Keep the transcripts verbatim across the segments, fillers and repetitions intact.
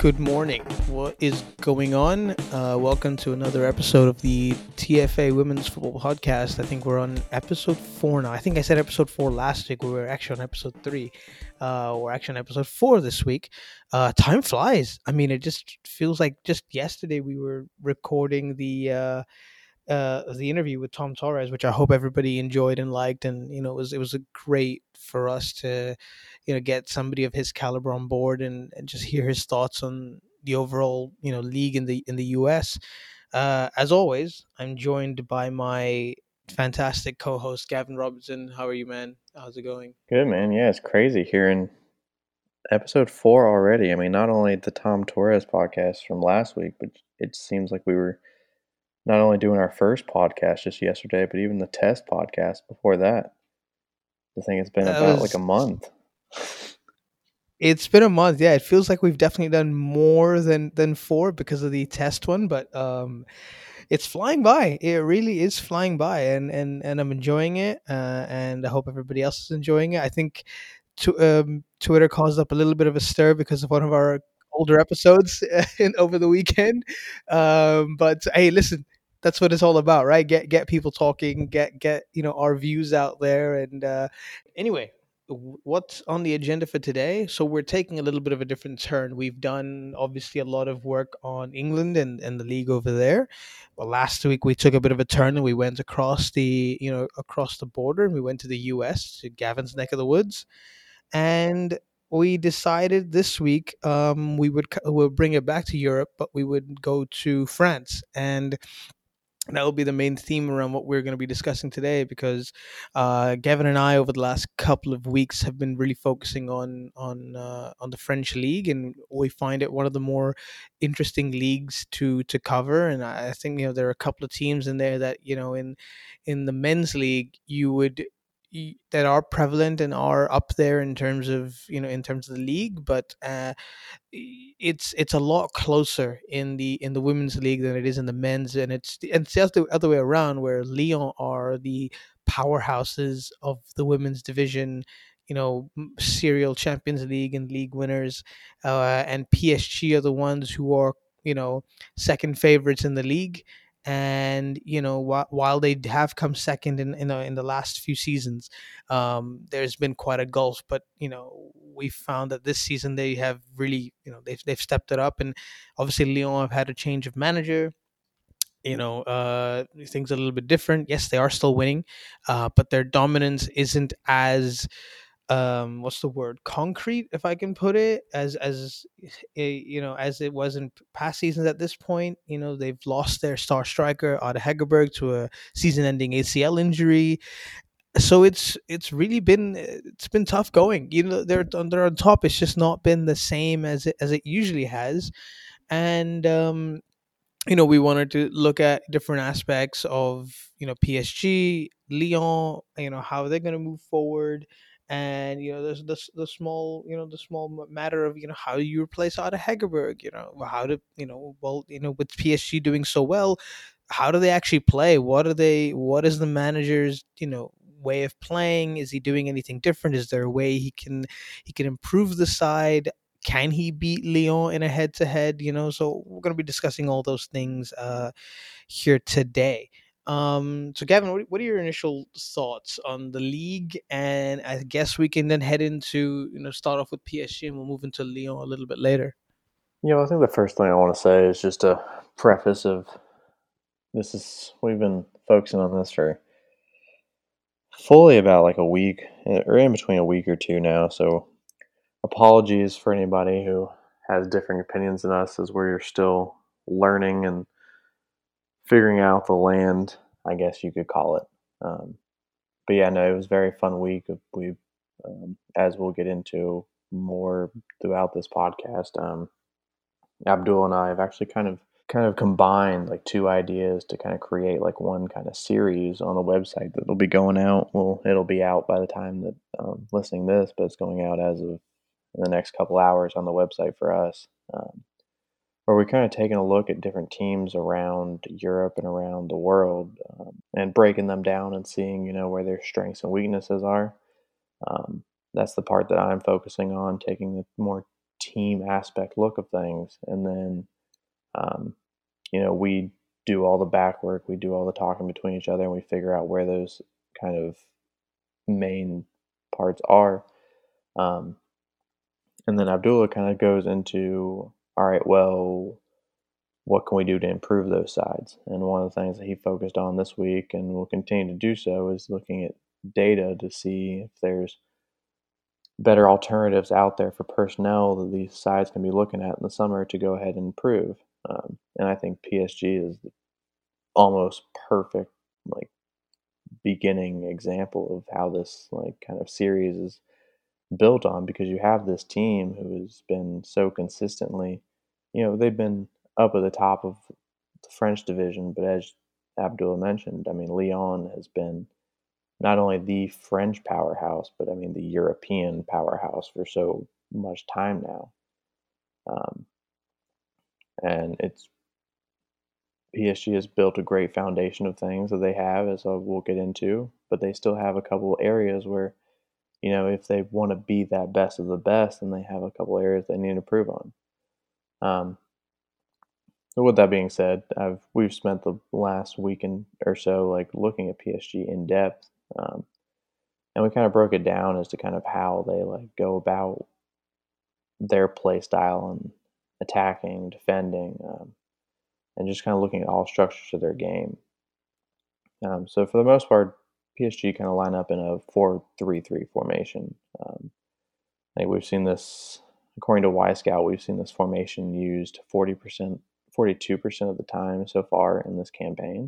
Good morning. What is going on? Uh, welcome to another episode of the T F A Women's Football Podcast. I think we're on episode four now. I think I said episode four last week. We were actually on episode three. Uh, we're actually on episode four this week. Uh, time flies. I mean, it just feels like just yesterday we were recording the uh, uh, the interview with Tom Torres, which I hope everybody enjoyed and liked. And you know, it was it was a great for us to, you know, get somebody of his caliber on board and, and just hear his thoughts on the overall, you know, league in the in the U S. Uh, as always, I'm joined by my fantastic co-host Gavin Robertson. How are you, man? How's it going? Good, man. Yeah, it's crazy hearing episode four already. I mean, not only the Tom Torres podcast from last week, but it seems like we were not only doing our first podcast just yesterday, but even the test podcast before that. I think it's been That about like was a month. It's been a month. Yeah, it feels like we've definitely done more than than four because of the test one, but um it's flying by. It really is flying by, and and and I'm enjoying it. Uh, and I hope everybody else is enjoying it. I think to, um, Twitter caused up a little bit of a stir because of one of our older episodes in, over the weekend. Um, but hey, listen, that's what it's all about, right? Get get people talking, get get you know our views out there, and uh, anyway. w- What's on the agenda for today? So we're taking a little bit of a different turn. We've done obviously a lot of work on England and, and the league over there. Well, last week we took a bit of a turn and we went across the you know across the border and we went to the U S to Gavin's neck of the woods, and we decided this week um, we would c- we'll bring it back to Europe, but we would go to France, and that will be the main theme around what we're going to be discussing today. Because uh, Gavin and I, over the last couple of weeks, have been really focusing on on uh, on the French league, and we find it one of the more interesting leagues to to cover. And I I think you know there are a couple of teams in there that you know in in the men's league you would y- that are prevalent and are up there in terms of you know in terms of the league, but uh, it's it's a lot closer in the in the women's league than it is in the men's, and it's and it's just the other way around, where Lyon are the powerhouses of the women's division, you know, m- serial Champions League and league winners, uh, and P S G are the ones who are you know second favorites in the league. And you know, wh- while they have come second in in, the in the last few seasons, um, there's been quite a gulf. But you know, we found that this season they have really, you know, they've they've stepped it up, and obviously Lyon have had a change of manager. You know, uh, things are a little bit different. Yes, they are still winning, uh, but their dominance isn't as um what's the word, concrete, if I can put it, as as eh, you know as it was in past seasons. At this point, you know, they've lost their star striker Ada Hegerberg to a season-ending A C L injury. So it's it's really been it's been tough going. You know, they're on they're on top. It's just not been the same as it as it usually has. And um, you know, we wanted to look at different aspects of you know P S G, Lyon. You know, how they're going to move forward, and you know, there's the the small you know the small m- matter of you know how you replace Ada Hegerberg. You know, how to you know well you know with P S G doing so well, how do they actually play? What are they? What is the manager's you know way of playing? Is he doing anything different? Is there a way he can he can improve the side? Can he beat Lyon in a head to head? You know, so we're going to be discussing all those things uh, here today. Um, so, Gavin, what, what are your initial thoughts on the league? And I guess we can then head into you know start off with P S G and we'll move into Lyon a little bit later. You know, I think the first thing I want to say is just a preface of this is, we've been focusing on this for fully about like a week, eh, or in between a week or two now. So apologies for anybody who has different opinions than us, as we're still learning and figuring out the land, I guess you could call it. Um, but yeah, no, it was a very fun week. We, um, as we'll get into more throughout this podcast, um, Abdul and I have actually kind of kind of combined like two ideas to kind of create like one kind of series on the website that'll be going out. Well, it'll be out by the time that um, listening to this, but it's going out as of in the next couple hours on the website for us. Um, where we're kind of taking a look at different teams around Europe and around the world, um, and breaking them down and seeing, you know, where their strengths and weaknesses are. Um, that's the part that I'm focusing on, taking the more team aspect look of things, and then um, you know we do all the back work, we do all the talking between each other, and we figure out where those kind of main parts are. Um, and then Abdullah kind of goes into, all right, well, what can we do to improve those sides? And one of the things that he focused on this week and will continue to do so is looking at data to see if there's better alternatives out there for personnel that these sides can be looking at in the summer to go ahead and improve. Um, and I think P S G is the almost perfect like beginning example of how this like kind of series is built on, because you have this team who has been so consistently, you know, they've been up at the top of the French division, but as Abdullah mentioned, I mean, Lyon has been not only the French powerhouse, but I mean, the European powerhouse for so much time now. Um, and it's P S G has built a great foundation of things that they have, as we'll get into, but they still have a couple areas where, you know, if they want to be that best of the best, then they have a couple areas they need to improve on. Um, so with that being said, I've we've spent the last weekend or so like looking at P S G in depth, um, and we kind of broke it down as to kind of how they like go about their play style and attacking, defending, um, and just kind of looking at all structures of their game. Um, so for the most part, P S G kind of line up in a four three three formation. Um, I think we've seen this, according to Y Scout, we've seen this formation used forty percent, forty-two percent of the time so far in this campaign.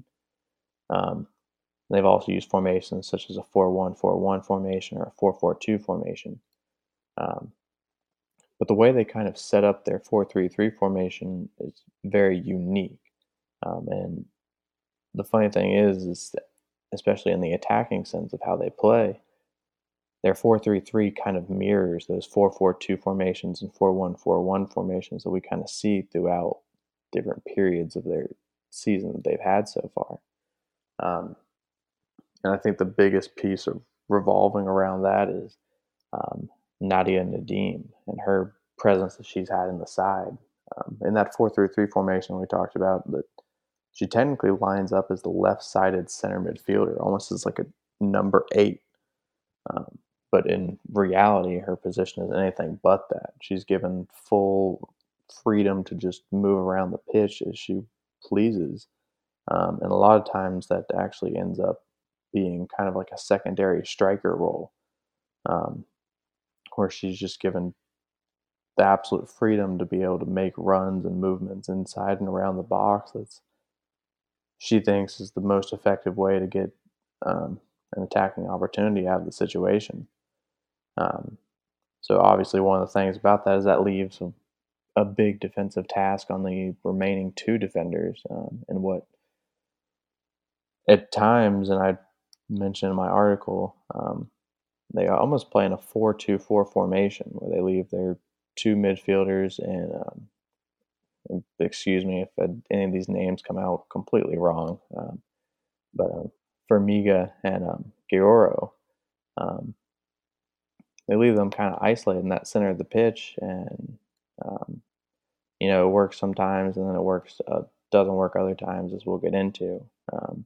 Um, they've also used formations such as a four one four one formation or a four four two formation. Um, but the way they kind of set up their four three three formation is very unique. Um, and the funny thing is, is that especially in the attacking sense of how they play, their four three three kind of mirrors those four four two formations and four one four one formations that we kind of see throughout different periods of their season that they've had so far. Um, and I think the biggest piece of revolving around that is um, Nadia Nadim and her presence that she's had in the side. Um, in that four three three formation we talked about, that she technically lines up as the left-sided center midfielder, almost as like a number eight. Um, but in reality, her position is anything but that. She's given full freedom to just move around the pitch as she pleases. Um, and a lot of times that actually ends up being kind of like a secondary striker role, um, where she's just given the absolute freedom to be able to make runs and movements inside and around the box. That's she thinks is the most effective way to get um, an attacking opportunity out of the situation. Um, so obviously, one of the things about that is that leaves a, a big defensive task on the remaining two defenders, um, and what at times, and I mentioned in my article, um, they almost play in a four two four formation where they leave their two midfielders and um, excuse me if any of these names come out completely wrong, um, but um, Formiga and um, Guerrero, um, they leave them kind of isolated in that center of the pitch, and um, you know it works sometimes, and then it works uh, doesn't work other times, as we'll get into. Um,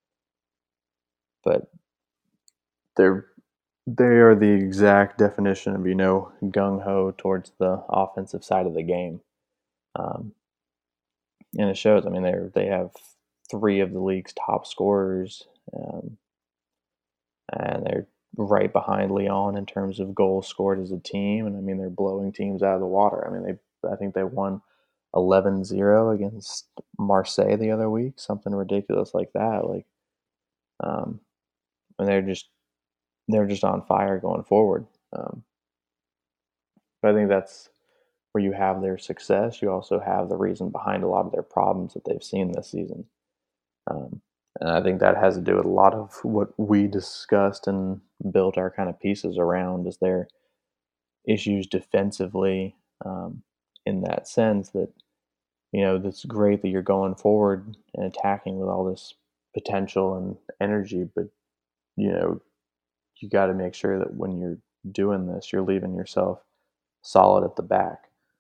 but they're they are the exact definition of you know gung ho towards the offensive side of the game, um, and it shows. I mean, they they have three of the league's top scorers, um, and they're right behind Lyon in terms of goals scored as a team. And I mean, they're blowing teams out of the water. I mean, they I think they won eleven zero against Marseille the other week, something ridiculous like that. Like, um, and they're just they're just on fire going forward. Um, but I think that's where you have their success. You also have the reason behind a lot of their problems that they've seen this season. Um, and I think that has to do with a lot of what we discussed and built our kind of pieces around, is their issues defensively, um, in that sense that, you know, it's great that you're going forward and attacking with all this potential and energy, but, you know, you got to make sure that when you're doing this, you're leaving yourself solid at the back.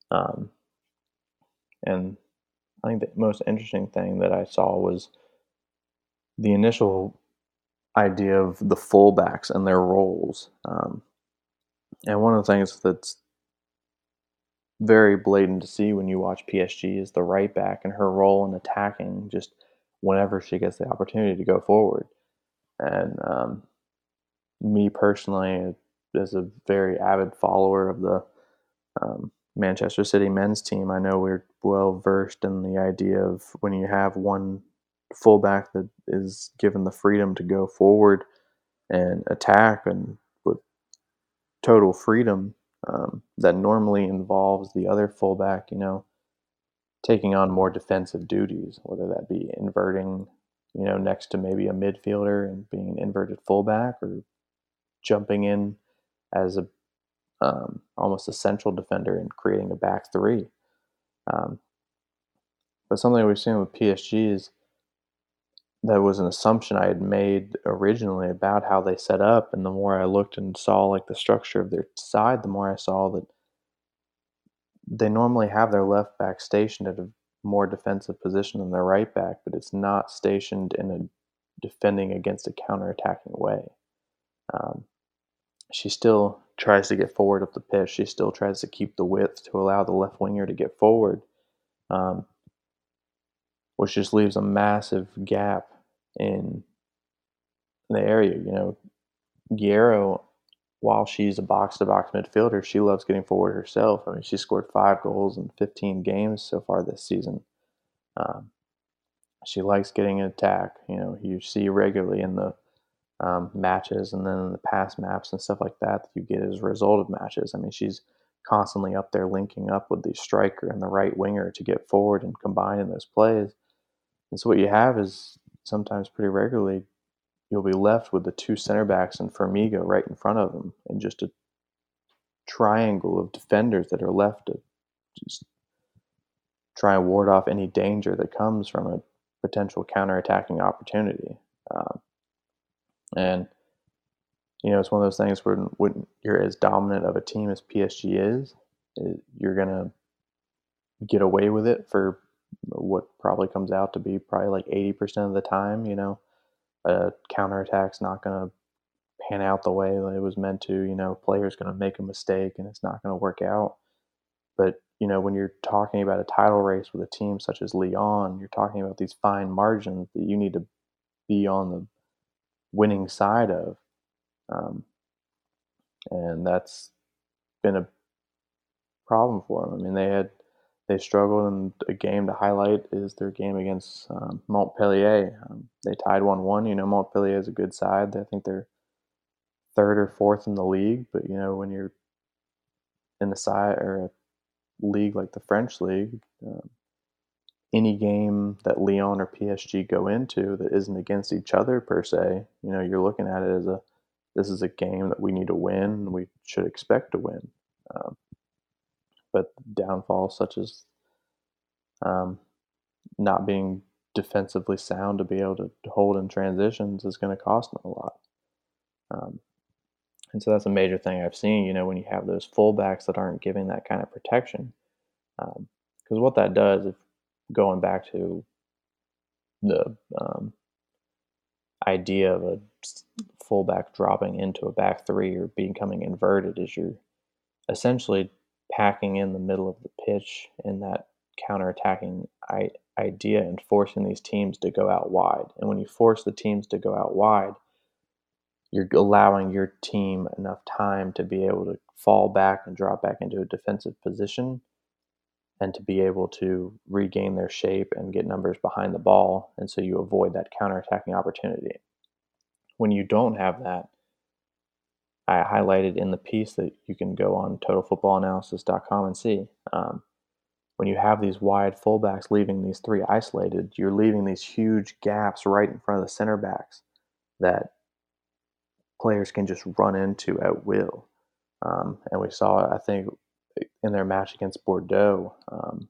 Um, and I think the most interesting thing that I saw was the initial idea of the fullbacks and their roles. Um, and one of the things that's very blatant to see when you watch P S G is the right back and her role in attacking just whenever she gets the opportunity to go forward. And um, me personally, as a very avid follower of the um, Manchester City men's team, I know we're well versed in the idea of when you have one fullback that is given the freedom to go forward and attack and with total freedom, um, that normally involves the other fullback, you know, taking on more defensive duties, whether that be inverting, you know, next to maybe a midfielder and being an inverted fullback, or jumping in as a um, almost a central defender and creating a back three. Um, but something we've seen with P S G is that was an assumption I had made originally about how they set up, and the more I looked and saw like the structure of their side, the more I saw that they normally have their left back stationed at a more defensive position than their right back, but it's not stationed in a defending against a counter-attacking way. Um, she still tries to get forward up the pitch. She still tries to keep the width to allow the left winger to get forward, um, which just leaves a massive gap in the area. You know, Guerrero, while she's a box-to-box midfielder, she loves getting forward herself. I mean, she scored five goals in fifteen games so far this season. Um, she likes getting an attack. You know, you see regularly in the um, matches and then in the pass maps and stuff like that that you get as a result of matches. I mean, she's constantly up there linking up with the striker and the right winger to get forward and combine in those plays. And so what you have is sometimes pretty regularly you'll be left with the two center backs and Formiga right in front of them and just a triangle of defenders that are left to just try and ward off any danger that comes from a potential counterattacking opportunity. Um, and you know, it's one of those things where when you're as dominant of a team as P S G is, you're gonna get away with it for what probably comes out to be probably like eighty percent of the time. You know, a counterattack's not gonna pan out the way that it was meant to. You know, player's gonna make a mistake and it's not gonna work out. But you know, when you're talking about a title race with a team such as Lyon, you're talking about these fine margins that you need to be on the winning side of. Um, and that's been a problem for them. I mean, they had they struggled, and a game to highlight is their game against um, Montpellier. Um, they tied one one. You know, Montpellier is a good side. I think they're third or fourth in the league. But you know, when you're in the side or a league like the French league, um, any game that Lyon or P S G go into that isn't against each other per se, you know, you're looking at it as a this is a game that we need to win and we should expect to win. Um, but downfalls such as um, not being defensively sound to be able to hold in transitions is going to cost them a lot. Um, and so that's a major thing I've seen, you know, when you have those fullbacks that aren't giving that kind of protection. Because um, what that does, if going back to the um, idea of a fullback dropping into a back three or becoming inverted, is you're essentially packing in the middle of the pitch in that counterattacking idea and forcing these teams to go out wide. And when you force the teams to go out wide, you're allowing your team enough time to be able to fall back and drop back into a defensive position and to be able to regain their shape and get numbers behind the ball. And so you avoid that counterattacking opportunity. When you don't have that, I highlighted in the piece that you can go on total football analysis dot com and see. Um, when you have these wide fullbacks leaving these three isolated, you're leaving these huge gaps right in front of the center backs that players can just run into at will. Um, and we saw, I think, in their match against Bordeaux, um,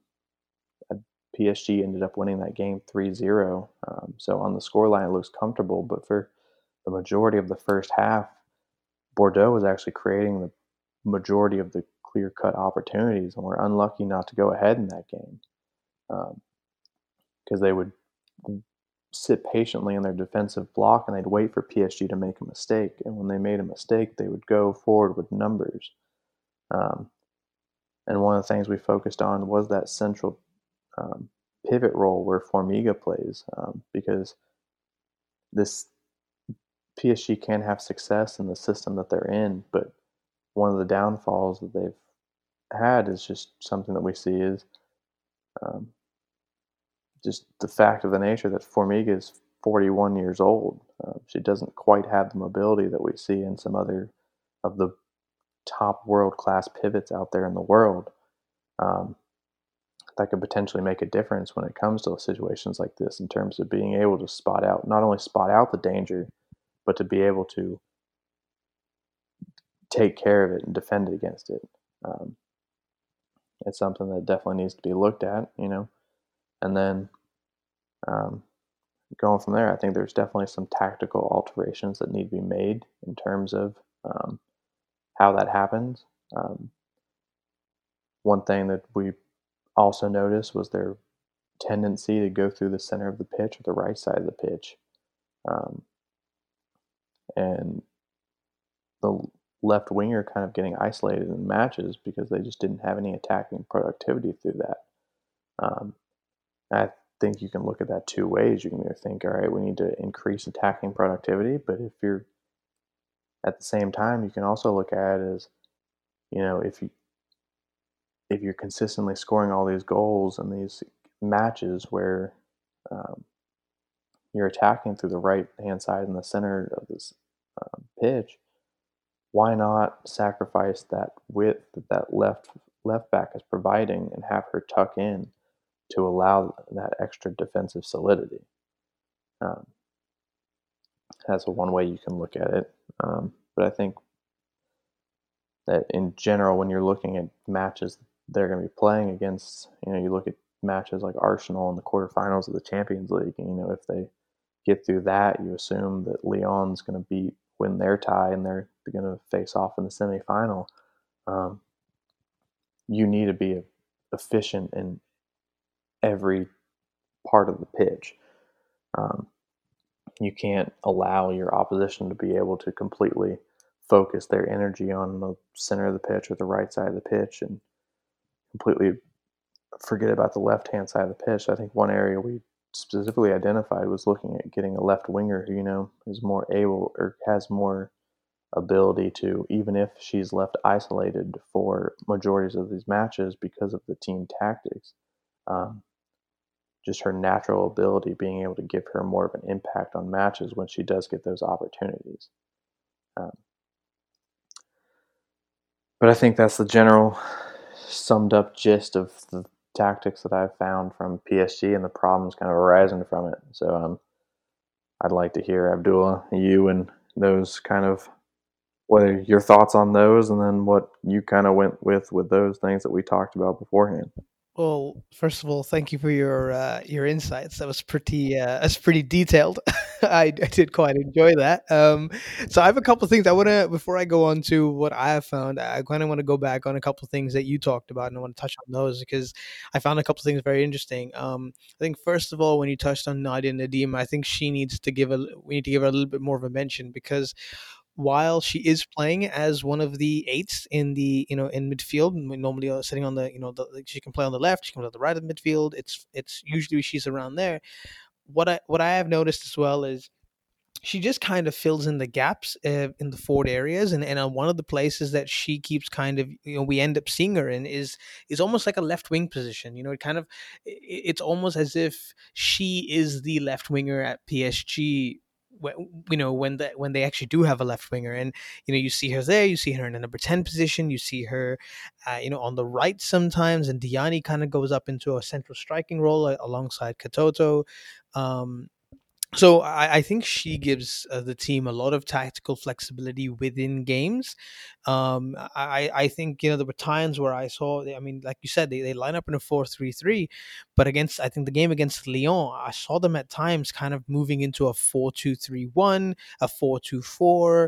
P S G ended up winning that game three zero. Um, so on the scoreline, it looks comfortable. But for the majority of the first half, Bordeaux was actually creating the majority of the clear cut opportunities, and were unlucky not to go ahead in that game because um, they would sit patiently in their defensive block and they'd wait for P S G to make a mistake. And when they made a mistake, they would go forward with numbers. Um, and one of the things we focused on was that central um, pivot role where Formiga plays, um, because this P S G can have success in the system that they're in, but one of the downfalls that they've had is just something that we see is um, just the fact of the nature that Formiga is forty-one years old. Uh, she doesn't quite have the mobility that we see in some other of the top world-class pivots out there in the world. Um, that could potentially make a difference when it comes to situations like this in terms of being able to spot out, not only spot out the danger, but to be able to take care of it and defend it against it. Um, it's something that definitely needs to be looked at, you know. And then um, going from there, I think there's definitely some tactical alterations that need to be made in terms of um, how that happens. Um, one thing that we also noticed was their tendency to go through the center of the pitch or the right side of the pitch. Um, and the left winger kind of getting isolated in matches because they just didn't have any attacking productivity through that. Um, I think you can look at that two ways. You can either think, all right, we need to increase attacking productivity, but if you're at the same time, you can also look at it as, you know, if you if you're consistently scoring all these goals in these matches where um, you're attacking through the right hand side in the center of this um, pitch, why not sacrifice that width that that left left back is providing and have her tuck in to allow that extra defensive solidity? Um, that's one way you can look at it. Um, but I think that in general, when you're looking at matches they're going to be playing against, you know, you look at matches like Arsenal in the quarterfinals of the Champions League, and, you know, if they get through that, you assume that Lyon's going to beat, win their tie, and they're, they're going to face off in the semifinal. Um, you need to be efficient in every part of the pitch. Um, you can't allow your opposition to be able to completely focus their energy on the center of the pitch or the right side of the pitch and completely forget about the left-hand side of the pitch. I think one area we specifically identified was looking at getting a left winger who, you know, is more able or has more ability to, even if she's left isolated for majorities of these matches because of the team tactics, um, just her natural ability being able to give her more of an impact on matches when she does get those opportunities. Um, but I think that's the general summed up gist of the tactics that I've found from P S G and the problems kind of arising from it. So um, I'd like to hear, Abdullah, you and those kind of, whether your thoughts on those and then what you kind of went with with those things that we talked about beforehand. Well, first of all, thank you for your uh, your insights. That was pretty uh, that's pretty detailed. I, I did quite enjoy that. Um, so I have a couple of things I want to, before I go on to what I have found, I kind of want to go back on a couple of things that you talked about, and I want to touch on those because I found a couple of things very interesting. Um, I think first of all, when you touched on Nadia Nadim, I think she needs to give a we need to give her a little bit more of a mention because while she is playing as one of the eights in the, you know, in midfield, normally uh, sitting on the, you know, the, like, she can play on the left, she can play on the right of midfield. It's it's usually she's around there. What I what I have noticed as well is she just kind of fills in the gaps uh, in the forward areas, and and uh, one of the places that she keeps kind of, you know, we end up seeing her in is is almost like a left wing position. You know, it kind of i- it's almost as if she is the left winger at P S G. When, you know, when the, when they actually do have a left winger, and you know, you see her there, you see her in the number ten position, you see her, uh, you know, on the right sometimes, and Diani kind of goes up into a central striking role uh, alongside Katoto. Um, so I, I think she gives uh, the team a lot of tactical flexibility within games. Um, I, I think, you know, there were times where I saw, I mean, like you said, they, they line up in a four three three, but against, I think the game against Lyon, I saw them at times kind of moving into a four two three one, a four two four.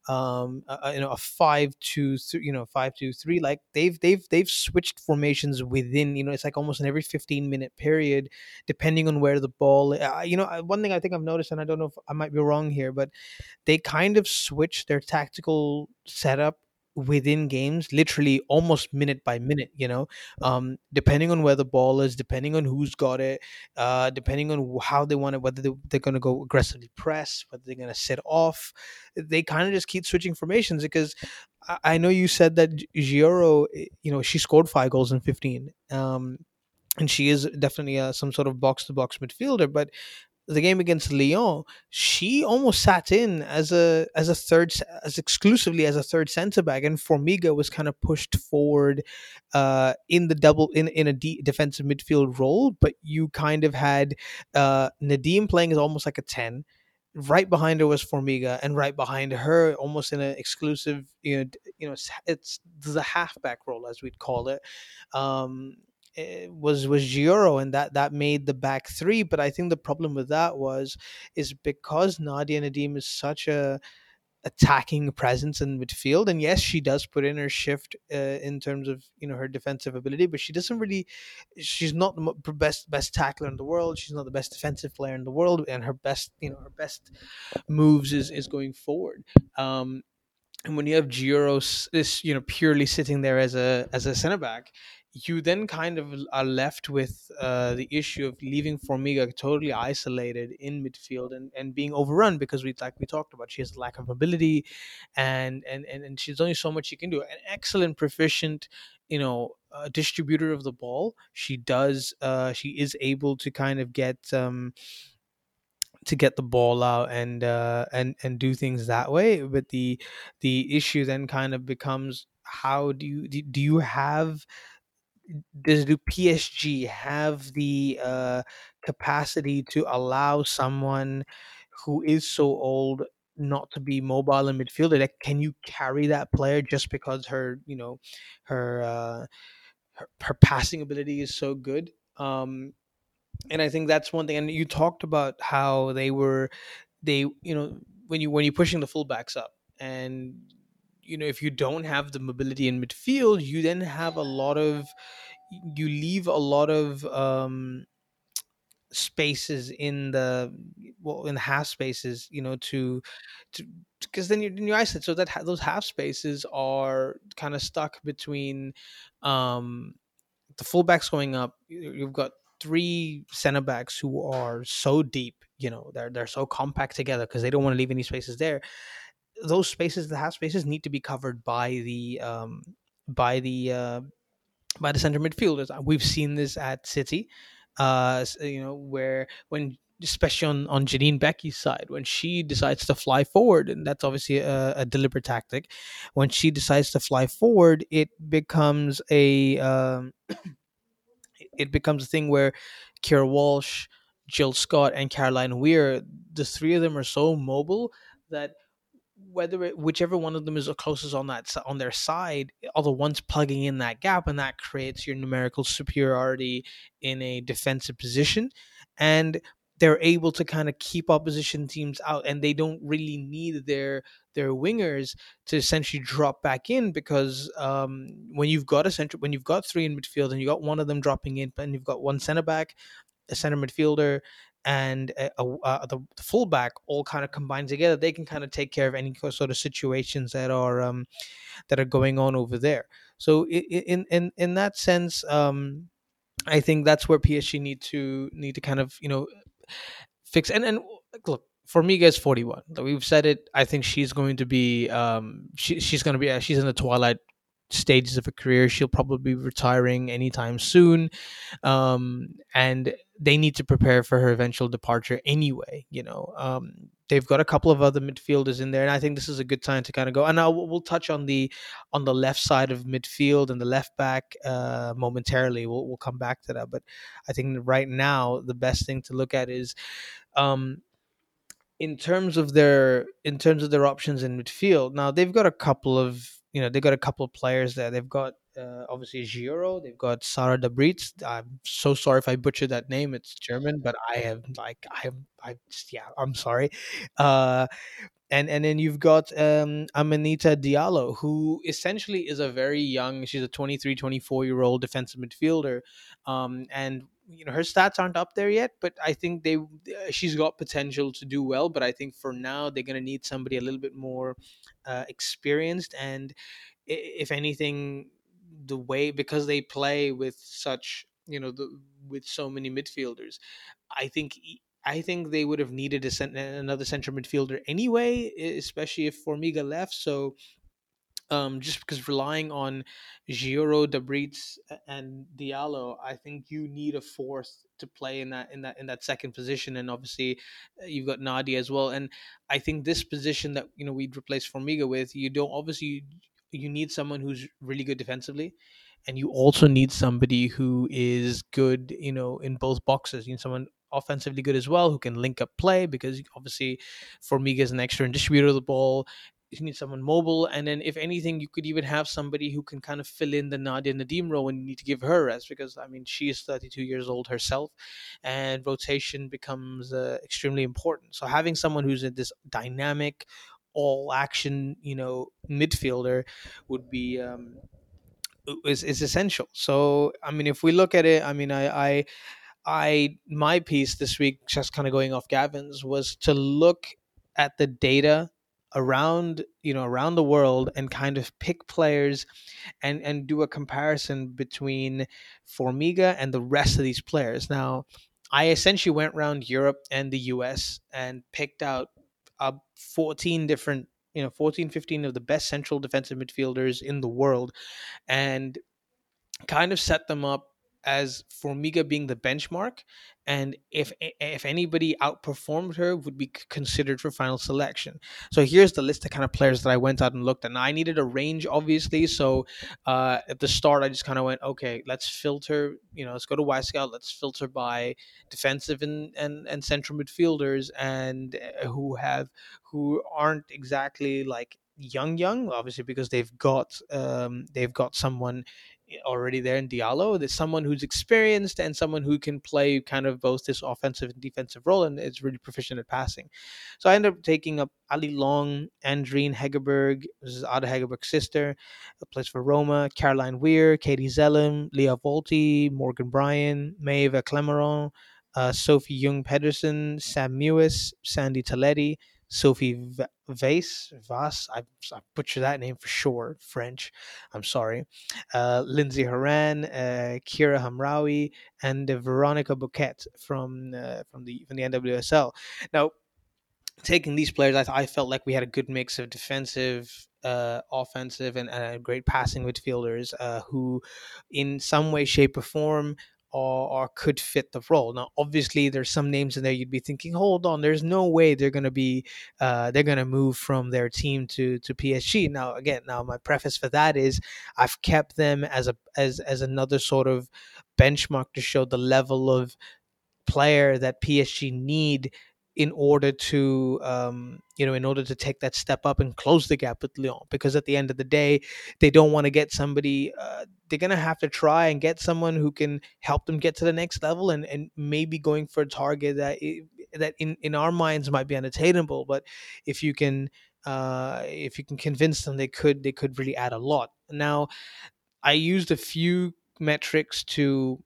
um uh, uh, you know, a five two three, you know, five two three. Like they've they've they've switched formations within, you know, it's like almost in every fifteen minute period, depending on where the ball, uh, you know, uh, one thing I think I've noticed, and I don't know if I might be wrong here, but they kind of switch their tactical setup within games literally almost minute by minute, you know, um depending on where the ball is, depending on who's got it, uh depending on wh- how they want it, whether they, they're going to go aggressively press, whether they're going to sit off. They kind of just keep switching formations because i, I know you said that Gi- Gioro, eh, you know, she scored five goals in fifteen, um and she is definitely uh, some sort of box to box midfielder. But the game against Lyon, she almost sat in as a as a third, as exclusively as a third centre back, and Formiga was kind of pushed forward uh, in the double in in a de- defensive midfield role. But you kind of had uh, Nadim playing as almost like a ten. Right behind her was Formiga, and right behind her, almost in an exclusive, you know, d- you know, it's, it's the halfback role as we'd call it, um, eh, was was Gioro, and that that made the back three. But I think the problem with that was is because Nadia Nadim is such a attacking presence in midfield, and yes, she does put in her shift uh, in terms of, you know, her defensive ability, but she doesn't really. She's not the mo- best best tackler in the world. She's not the best defensive player in the world, and her best, you know, her best moves is is going forward. Um, and when you have Giros is, you know, purely sitting there as a as a center back, you then kind of are left with uh, the issue of leaving Formiga totally isolated in midfield, and, and being overrun because we, like we talked about, she has a lack of mobility, and and and, and she's only so much she can do. An excellent, proficient, you know, uh, distributor of the ball. She does uh, she is able to kind of get um, to get the ball out and uh, and and do things that way. But the the issue then kind of becomes, how do you do do you have, does do P S G have the uh, capacity to allow someone who is so old not to be mobile in midfield? Like, can you carry that player just because her, you know, her uh, her, her passing ability is so good? Um, and I think that's one thing. And you talked about how they were, they, you know, when you when you're pushing the fullbacks up, and you know, if you don't have the mobility in midfield, you then have a lot of, you leave a lot of um spaces in the, well, in the half spaces, you know, to to because then you then you isolate, so that ha- those half spaces are kind of stuck between um the fullbacks going up. you- You've got three center backs who are so deep, you know, they're they're so compact together because they don't want to leave any spaces there. Those spaces, the half spaces, need to be covered by the um by the uh by the center midfielders. Uh, we've seen this at City, uh s- you know, where when, especially on, on Janine Becky's side, when she decides to fly forward, and that's obviously a, a deliberate tactic. When she decides to fly forward, it becomes a um, it becomes a thing where Kira Walsh, Jill Scott, and Caroline Weir, the three of them are so mobile that whether it, whichever one of them is the closest on that s- on their side, are the ones plugging in that gap, and that creates your numerical superiority in a defensive position, and they're able to kind of keep opposition teams out, and they don't really need their their wingers to essentially drop back in, because um, when you've got a center, when you've got three in midfield and you got one of them dropping in, and you've got one center back, a center midfielder, and a, a, uh, the, the fullback all kind of combined together, they can kind of take care of any sort of situations that are um, that are going on over there. So i- i- in in in that sense, um, I think that's where P S G need to need to kind of, you know, fix. And and look, Formiga is forty-one. We've said it. I think she's going to be um she, she's going to be uh, she's in the twilight stages of her career. She'll probably be retiring anytime soon, um, and they need to prepare for her eventual departure anyway. You know, um, they've got a couple of other midfielders in there, and I think this is a good time to kind of go. And now we'll we'll touch on the on the left side of midfield and the left back uh, momentarily. We'll we'll come back to that, but I think right now the best thing to look at is um, in terms of their in terms of their options in midfield. Now they've got a couple of, you know, they've got a couple of players there. They've got uh, obviously Giro. They've got Sarah de Brits. I'm so sorry if I butchered that name. It's German, but I have like I have I just, yeah, I'm sorry. Uh, and and then you've got um Amanita Diallo, who essentially is a very young, she's a twenty three, twenty four year old defensive midfielder. Um and you know, her stats aren't up there yet, but I think they uh, she's got potential to do well. But I think for now they're going to need somebody a little bit more uh, experienced. And i- if anything, the way, because they play with such, you know, the, with so many midfielders, I think e- I think they would have needed a cent- another central midfielder anyway, e- especially if Formiga left. So um, just because relying on Giroud, Debris, and Diallo, I think you need a fourth to play in that in that in that second position. And obviously, uh, you've got Nadia as well. And I think this position that, you know, we'd replace Formiga with, you don't obviously, you need someone who's really good defensively, and you also need somebody who is good, you know, in both boxes. You need someone offensively good as well, who can link up play, because obviously Formiga is an excellent distributor of the ball. You need someone mobile, and then if anything, you could even have somebody who can kind of fill in the Nadia Nadim role when you need to give her rest, because I mean she is thirty-two years old herself, and rotation becomes uh, extremely important. So having someone who's in this dynamic, all action, you know, midfielder would be um, is, is essential. So I mean, if we look at it, I mean, I, I I my piece this week, just kind of going off Gavin's, was to look at the data around, you know, around the world, and kind of pick players, and and do a comparison between Formiga and the rest of these players. Now, I essentially went around Europe and the U S and picked out uh, fourteen different, you know, fourteen, fifteen of the best central defensive midfielders in the world, and kind of set them up as Formiga being the benchmark, and if if anybody outperformed her, would be considered for final selection. So here's the list of kind of players that I went out and looked at. Now I needed a range, obviously, so uh, at the start I just kind of went, okay, let's filter. You know, let's go to Wyscout. Let's filter by defensive and and, and central midfielders, and uh, who have who aren't exactly like young young, obviously, because they've got um, they've got someone already there in Diallo. There's someone who's experienced and someone who can play kind of both this offensive and defensive role, and is really proficient at passing. So I ended up taking up Ali Long, Andrine Hegerberg, this is Ada Hegerberg's sister, who plays for Roma, Caroline Weir, Katie Zellum, Leah Volti, Morgan Bryan, Maeva Clemeron, uh, Sophie Jung Pedersen, Sam Mewis, Sandy Taletti, Sophie V- Vase, Vas, I, I butcher that name for sure, French. I'm sorry. Uh, Lindsay Horan, uh, Kira Hamraoui, and uh, Veronica Bouquet from uh, from the from the N W S L. Now, taking these players, I, th- I felt like we had a good mix of defensive, uh, offensive, and uh, great passing midfielders uh, who, in some way, shape, or form, or, or could fit the role. Now, obviously, there's some names in there you'd be thinking, hold on, there's no way they're going to be, uh, they're going to move from their team to to P S G. Now, again, now my preface for that is I've kept them as a as as another sort of benchmark to show the level of player that P S G need in order to um, you know, in order to take that step up and close the gap with Lyon. Because at the end of the day, they don't want to get somebody. Uh, they're gonna have to try and get someone who can help them get to the next level, and, and maybe going for a target that i- that in, in our minds might be unattainable. But if you can uh, if you can convince them, they could they could really add a lot. Now, I used a few metrics to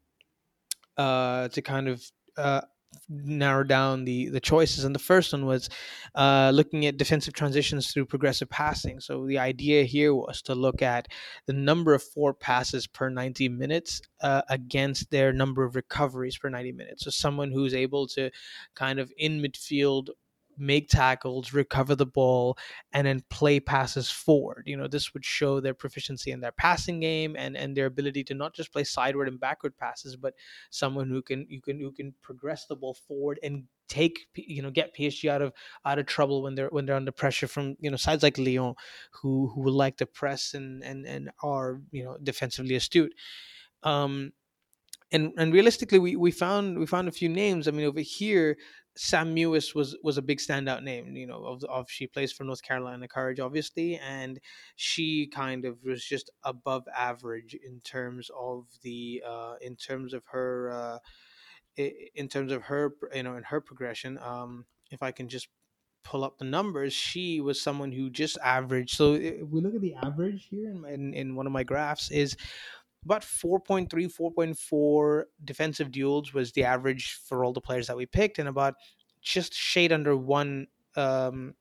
uh, to kind of uh, narrow down the the choices. And the first one was uh, looking at defensive transitions through progressive passing. So the idea here was to look at the number of forward passes per ninety minutes uh, against their number of recoveries per ninety minutes. So someone who's able to kind of in midfield make tackles, recover the ball, and then play passes forward. You know, this would show their proficiency in their passing game, and and their ability to not just play sideward and backward passes, but someone who can you can who can progress the ball forward and take, you know, get P S G out of out of trouble when they're when they're under pressure from, you know, sides like Lyon, who who would like to press and and and are, you know, defensively astute. Um, and and realistically, we, we found we found a few names. I mean, over here, Sam Mewis was was a big standout name. You know, of, of she plays for North Carolina Courage, obviously, and she kind of was just above average in terms of the uh, in terms of her uh, i- in terms of her, you know, in her progression. Um, if I can just pull up the numbers, she was someone who just averaged. So if we look at the average here in, in, in one of my graphs, is about four point three, four point four defensive duels was the average for all the players that we picked, and about just shade under one um,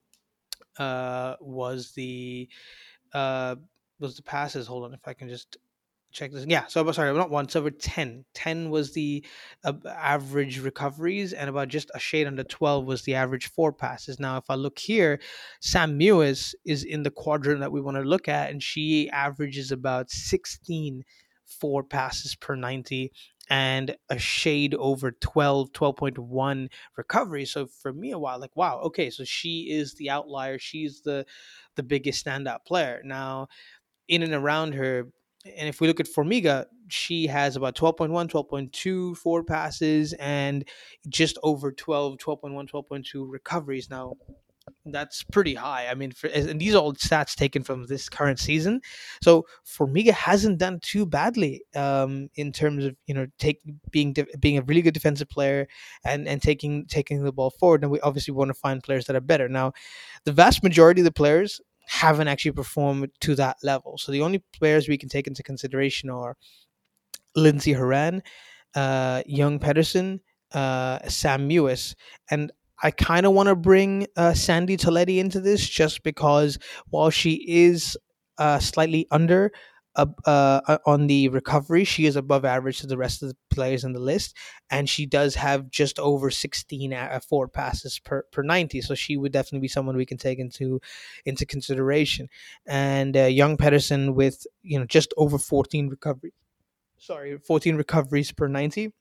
uh, was the uh, was the passes. Hold on, if I can just check this. Yeah, so I'm sorry, not one. So over ten. ten was the uh, average recoveries, and about just a shade under twelve was the average four passes. Now, if I look here, Sam Mewis is in the quadrant that we want to look at, and she averages about sixteen four passes per ninety and a shade over twelve, twelve point one recovery. So for me a while, like, wow, okay, so she is the outlier. She's the the biggest standout player. Now, in and around her. And if we look at Formiga, she has about twelve point one, twelve point two forward passes and just over twelve, twelve point one, twelve point two recoveries. Now, that's pretty high. I mean, for, and these are all stats taken from this current season. So Formiga hasn't done too badly um, in terms of you know take being de- being a really good defensive player and and taking taking the ball forward. And we obviously want to find players that are better. Now, the vast majority of the players haven't actually performed to that level. So the only players we can take into consideration are Lindsey Horan, uh, Young Pedersen, uh, Sam Mewis, and I kind of want to bring uh, Sandy Toletti into this just because while she is uh, slightly under uh, uh, on the recovery, she is above average to the rest of the players in the list, and she does have just over sixteen uh, forward passes per, per ninety. So she would definitely be someone we can take into into consideration. And uh, Young Pedersen with you know just over fourteen recoveries sorry, fourteen recoveries per ninety.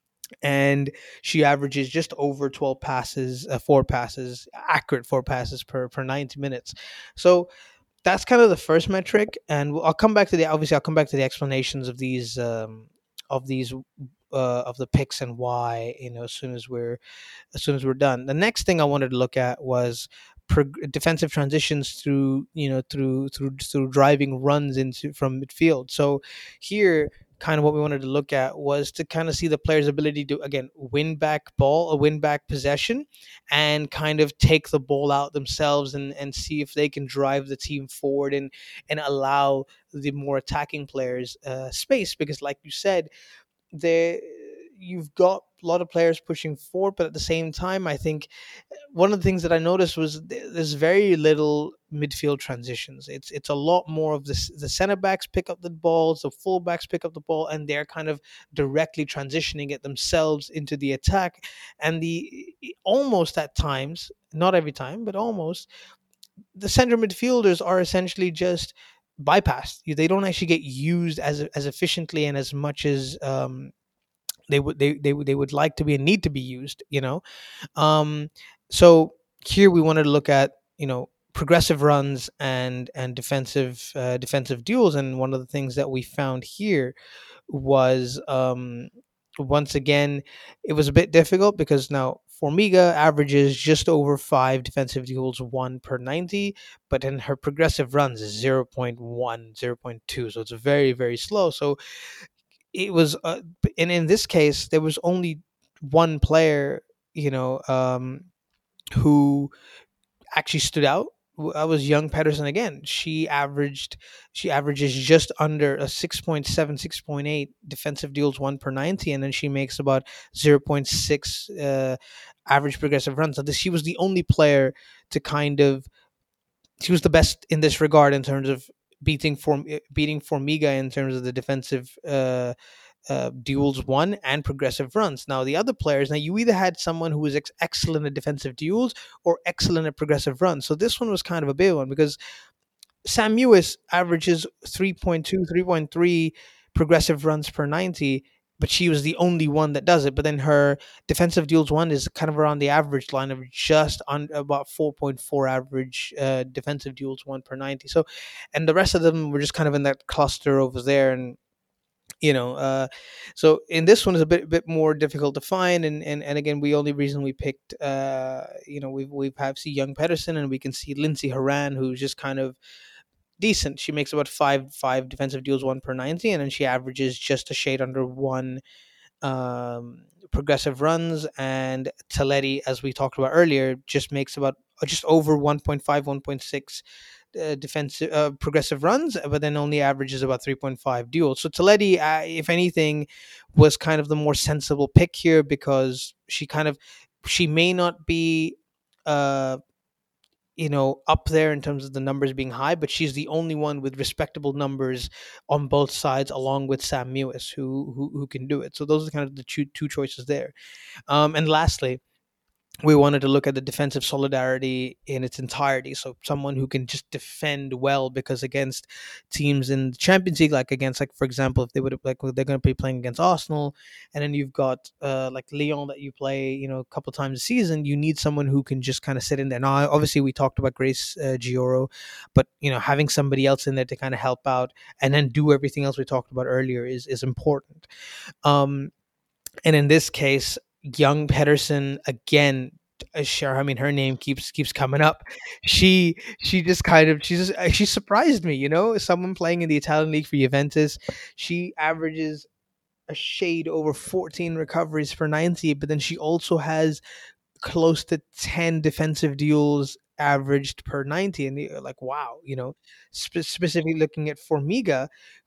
And she averages just over twelve passes, uh, four passes, accurate four passes per, per ninety minutes. So that's kind of the first metric. And I'll come back to the, obviously, I'll come back to the explanations of these, um, of these, uh, of the picks and why, you know, as soon as we're, as soon as we're done. The next thing I wanted to look at was prog- defensive transitions through you know through through through driving runs into from midfield. So here, kind of what we wanted to look at was to kind of see the player's ability to again win back ball, a win back possession, and kind of take the ball out themselves and and see if they can drive the team forward and and allow the more attacking players uh, space. Because like you said, there you've got a lot of players pushing forward, but at the same time, I think one of the things that I noticed was there's very little midfield transitions. It's it's a lot more of the the center backs pick up the balls, the full backs pick up the ball, and they're kind of directly transitioning it themselves into the attack. And the almost at times, not every time, but almost, the center midfielders are essentially just bypassed. They don't actually get used as as efficiently and as much as um, they would they, they would they would like to be and need to be used. You know, um, so here we wanted to look at you know progressive runs and and defensive uh, defensive duels, and one of the things that we found here was um, once again it was a bit difficult because now Formiga averages just over five defensive duels, one per ninety, but then her progressive runs is zero point one, zero point two, so it's very very slow. So it was uh, and in this case there was only one player you know um who actually stood out. I was Young Pedersen again. She averaged she averages just under a six point seven, six point eight defensive deals one per ninety, and then she makes about zero point six uh, average progressive runs. So this, she was the only player to kind of she was the best in this regard in terms of beating form beating Formiga in terms of the defensive uh, uh, duels won and progressive runs. Now the other players, now you either had someone who was ex- excellent at defensive duels or excellent at progressive runs. So this one was kind of a big one because Sam Mewis averages three point two, three point three progressive runs per ninety, but she was the only one that does it. But then her defensive deals one is kind of around the average line of just on about four point four average uh, defensive deals one per ninety. So, and the rest of them were just kind of in that cluster over there. And you know uh so in this one is a bit bit more difficult to find, and and, and again, we only reason we picked uh you know we've we've have see Young Pedersen, and we can see Lindsey Horan, who's just kind of decent. She makes about five five defensive deals one per ninety, and then she averages just a shade under one um, progressive runs, and Taletti, as we talked about earlier, just makes about uh, just over one point five, one point six uh, defensive uh, progressive runs, but then only averages about three point five duels. So Taletti, uh, if anything, was kind of the more sensible pick here because she kind of she may not be uh you know up there in terms of the numbers being high, but she's the only one with respectable numbers on both sides, along with Sam Mewis, who who, who can do it. So those are kind of the two, two choices there. Um, and lastly, we wanted to look at the defensive solidarity in its entirety. So someone who can just defend well, because against teams in the Champions League, like against, like for example, if they would like they're going to be playing against Arsenal, and then you've got uh, like Lyon that you play, you know, a couple times a season, you need someone who can just kind of sit in there. Now, obviously, we talked about Grace uh, Gioro, but you know, having somebody else in there to kind of help out and then do everything else we talked about earlier is is important. Um, and in this case, young Pedersen again. uh, Sure, I mean her name keeps keeps coming up. She she just kind of she's just, uh, she surprised me. You know, someone playing in the Italian league for Juventus. She averages a shade over fourteen recoveries per ninety, but then she also has close to ten defensive duels averaged per ninety, and you're like, wow, you know, spe- specifically looking at Formiga,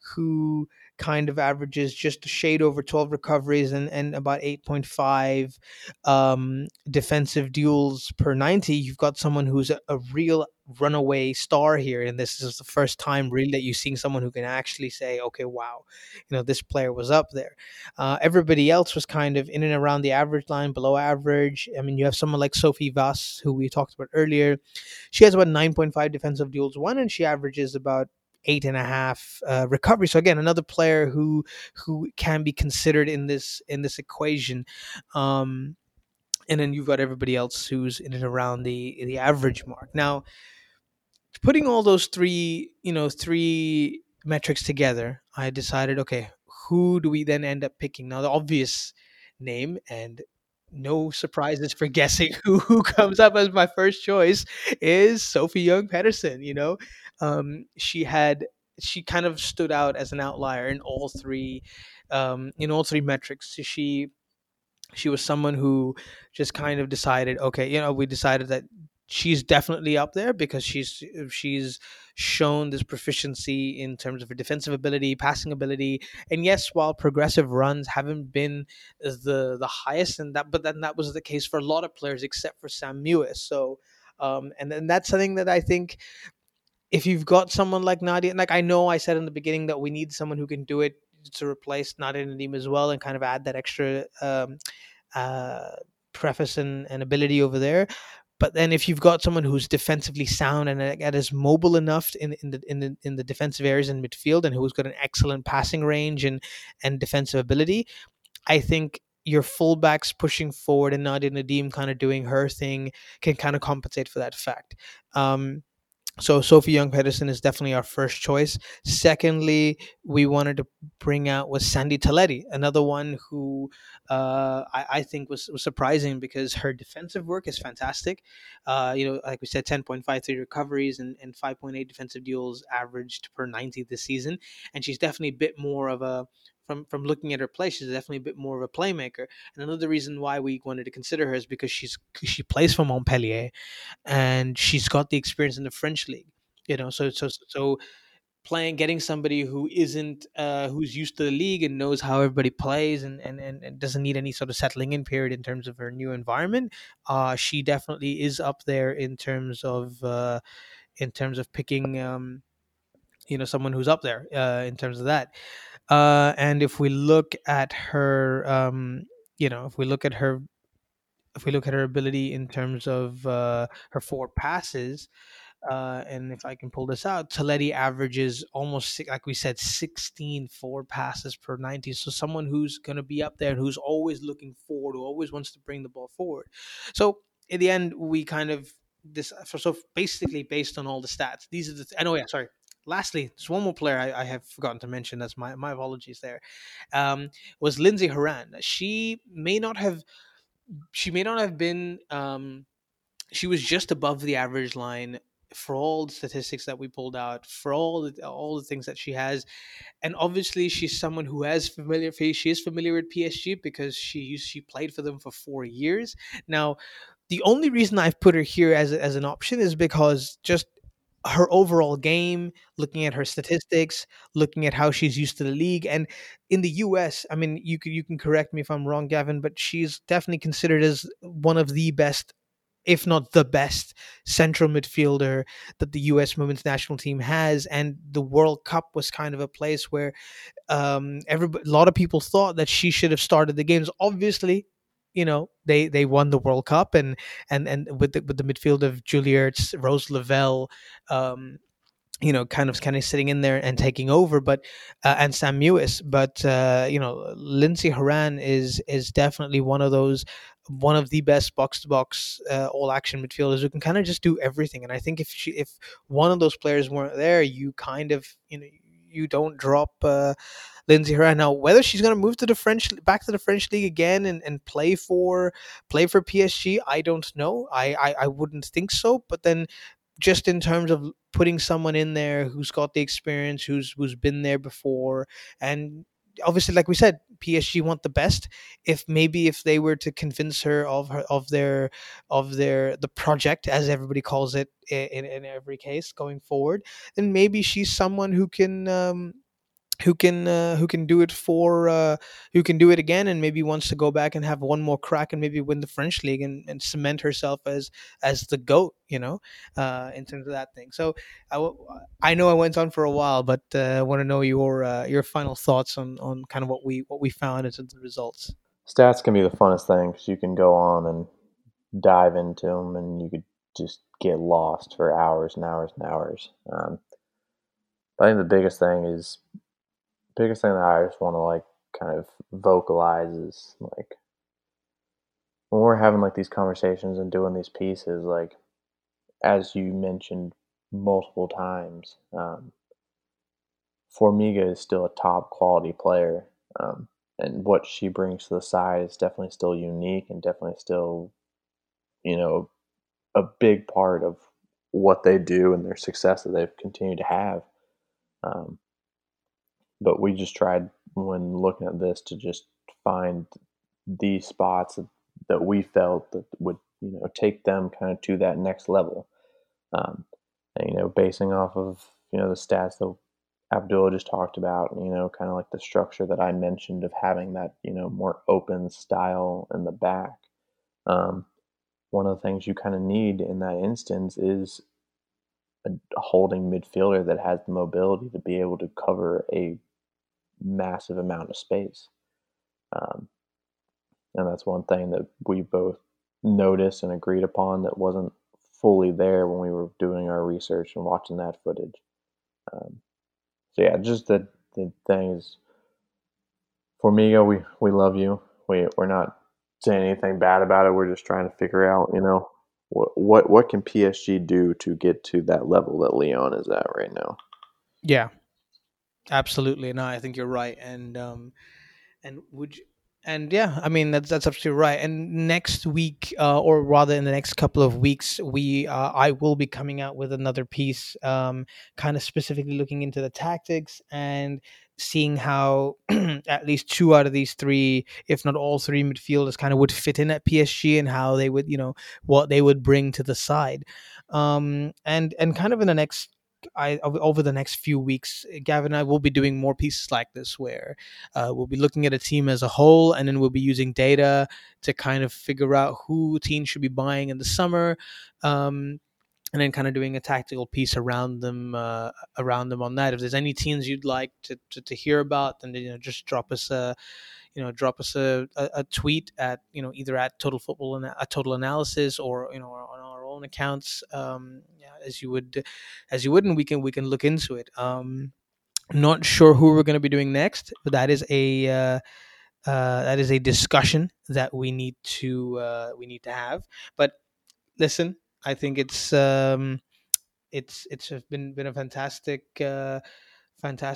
who kind of averages just a shade over twelve recoveries and, and about eight point five um, defensive duels per ninety. You've got someone who's a, a real runaway star here, and this is the first time really that you're seeing someone who can actually say, okay, wow, you know, this player was up there. Uh, everybody else was kind of in and around the average line, below average. I mean, you have someone like Sophie Vass, who we talked about earlier. She has about nine point five defensive duels won, and she averages about eight and a half uh, recovery. So again, another player who who can be considered in this in this equation. Um, and then you've got everybody else who's in and around the the average mark. Now, putting all those three, you know, three metrics together, I decided, okay, who do we then end up picking? Now, the obvious name, and no surprises for guessing who, who comes up as my first choice, is Sophie Young Pedersen. You know, um, she had she kind of stood out as an outlier in all three, um, in all three metrics. So She she was someone who just kind of decided, okay, you know, we decided that she's definitely up there because she's she's shown this proficiency in terms of her defensive ability, passing ability, and yes, while progressive runs haven't been the the highest, and that but then that was the case for a lot of players except for Sam Mewis. So um and then that's something that I think, if you've got someone like Nadia, like I know I said in the beginning that we need someone who can do it to replace Nadia Nadim as well and kind of add that extra um, uh, preface and, and ability over there. But then if you've got someone who's defensively sound and that is mobile enough in in the in the in the defensive areas in midfield, and who's got an excellent passing range and and defensive ability, I think your fullbacks pushing forward and Nadia Nadim kind of doing her thing can kind of compensate for that fact. Um, so Sophie Young Pedersen is definitely our first choice. Secondly, we wanted to bring out was Sandy Taletti, another one who uh, I, I think was, was surprising because her defensive work is fantastic. Uh, you know, like we said, ten point five three recoveries and, and five point eight defensive duels averaged per ninety this season, and she's definitely a bit more of a from from looking at her play, she's definitely a bit more of a playmaker. And another reason why we wanted to consider her is because she's she plays for Montpellier, and she's got the experience in the French league. You know, so so so playing, getting somebody who isn't uh, who's used to the league and knows how everybody plays, and, and and and doesn't need any sort of settling in period in terms of her new environment. Uh, she definitely is up there in terms of uh, in terms of picking. Um, you know, someone who's up there uh, in terms of that. Uh, and if we look at her, um, you know, if we look at her if we look at her ability in terms of uh, her four passes, uh, and if I can pull this out, Taletti averages almost si- like we said, sixteen forward passes per ninety. So someone who's going to be up there and who's always looking forward, who always wants to bring the ball forward. So in the end, we kind of this. So so basically, based on all the stats, these are the. Th- I know. Yeah, sorry. Lastly, there's one more player I, I have forgotten to mention. That's my my apologies there. Um, was Lindsay Horan. She may not have. She may not have been. Um, she was just above the average line for all the statistics that we pulled out, for all the all the things that she has, and obviously she's someone who has familiar face. She is familiar with P S G because she used she played for them for four years. Now, the only reason I've put her here as a, as an option is because just her overall game, looking at her statistics, looking at how she's used to the league, and in the U S, I mean, you can you can correct me if I'm wrong, Gavin, but she's definitely considered as one of the best, if not the best, central midfielder that the U S women's national team has. And the World Cup was kind of a place where um, everybody, a lot of people thought that she should have started the games. Obviously, you know they they won the World Cup, and and and with the, with the midfield of Juilliard, Rose Lavelle, um, you know, kind of kind of sitting in there and taking over, but uh, and Sam Mewis, but uh, you know, Lindsay Horan is is definitely one of those one of the best box to box all action midfielders who can kind of just do everything. And I think if she if one of those players weren't there, you kind of you know you don't drop uh, Lindsay Horan. Now, whether she's going to move to the French back to the French league again and, and play for play for P S G, I don't know. I, I I wouldn't think so. But then just in terms of putting someone in there who's got the experience, who's who's been there before, and obviously, like we said, P S G want the best. If maybe if they were to convince her of her of their of their the project, as everybody calls it in, in every case going forward, then maybe she's someone who can um, who can uh, who can do it for uh, who can do it again, and maybe wants to go back and have one more crack and maybe win the French league, and, and cement herself as as the goat, you know, uh, in terms of that thing. So I, w- I know I went on for a while, but uh, I want to know your uh, your final thoughts on on kind of what we what we found in terms of the results. Stats can be the funnest thing because you can go on and dive into them, and you could just get lost for hours and hours and hours. Um, but I think the biggest thing is biggest thing that I just want to like kind of vocalize is like when we're having like these conversations and doing these pieces, like as you mentioned multiple times, um, Formiga is still a top quality player, um, and what she brings to the side is definitely still unique and definitely still, you know, a big part of what they do and their success that they've continued to have. Um, but we just tried when looking at this to just find these spots that we felt that would you know take them kind of to that next level. Um, and, you know, basing off of you know the stats that Abdullah just talked about, you know, kind of like the structure that I mentioned of having that you know more open style in the back. Um, One of the things you kind of need in that instance is a, a holding midfielder that has the mobility to be able to cover a massive amount of space. Um, and that's one thing that we both noticed and agreed upon that wasn't fully there when we were doing our research and watching that footage. Um, so yeah, just the the thing is, Formiga, we we love you. We we're not saying anything bad about it. We're just trying to figure out, you know, what what what can P S G do to get to that level that Leon is at right now. Yeah, absolutely. No, I think you're right. And um, and would you, and yeah, I mean that's that's absolutely right. And next week, uh, or rather in the next couple of weeks, we uh, I will be coming out with another piece, um, kind of specifically looking into the tactics and seeing how at least two out of these three, if not all three midfielders, kind of would fit in at P S G and how they would, you know, what they would bring to the side, um, and and kind of in the next. I over the next few weeks, Gavin and I will be doing more pieces like this where uh, we'll be looking at a team as a whole, and then we'll be using data to kind of figure out who teams should be buying in the summer, um, and then kind of doing a tactical piece around them, uh, around them on that. If there's any teams you'd like to, to, to hear about, then you know just drop us a you know drop us a, a, a tweet at you know either at Total Football and a Total Analysis, or you know on our own accounts, um, yeah, as you would as you would, and we can we can look into it. Um, not sure who we're going to be doing next, but that is a uh, uh, that is a discussion that we need to uh, we need to have. But listen, I think it's um, it's it's been been a fantastic uh, fantastic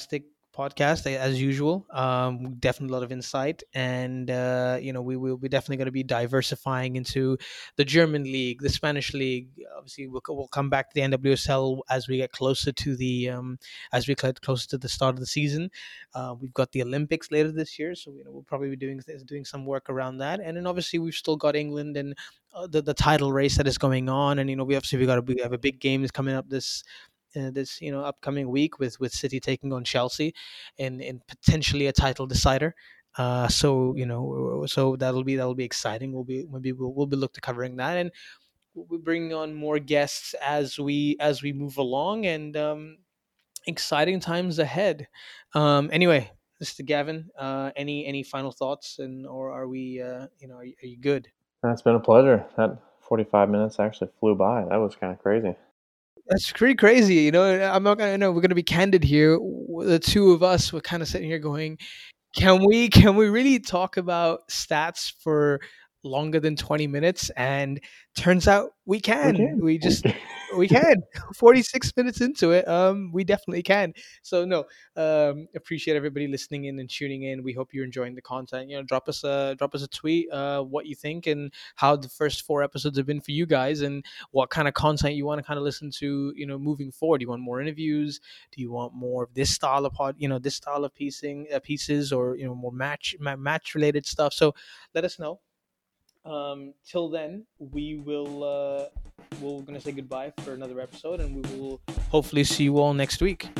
podcast a- as usual. Um, definitely a lot of insight, and uh, you know we will be definitely going to be diversifying into the German league, the Spanish league. Obviously, we'll, co- we'll come back to the N W S L as we get closer to the um, as we get closer to the start of the season. Uh, we've got the Olympics later this year, so you know we'll probably be doing doing some work around that, and then obviously we've still got England and uh, the the title race that is going on, and you know we obviously we got a, we have a big game that's coming up this uh, this you know upcoming week with with City taking on Chelsea, in in potentially a title decider. Uh, so you know, so that'll be that'll be exciting. We'll be maybe we'll we'll be look to covering that, and we'll be bringing on more guests as we as we move along, and um, exciting times ahead. Um, anyway, mister Gavin, uh, any any final thoughts, and or are we uh, you know are you, are you good? That's been a pleasure. That forty-five minutes actually flew by. That was kind of crazy. That's pretty crazy, you know. I'm not gonna know. We're gonna be candid here. The two of us were kind of sitting here going, Can we can we really talk about stats for longer than twenty minutes? And turns out we We can. can. We We just can. we can. forty-six minutes into it, um, we definitely can. So no, um, appreciate everybody listening in and tuning in. We hope you're enjoying the content. You know, drop us a drop us a tweet, uh, what you think and how the first four episodes have been for you guys, and what kind of content you want to kind of listen to. You know, moving forward, do you want more interviews? Do you want more of this style of pod, you know, this style of piecing uh, pieces, or you know, more match ma- match related stuff? So let us know. Um, till then, we will uh, we're gonna say goodbye for another episode, and we will hopefully see you all next week.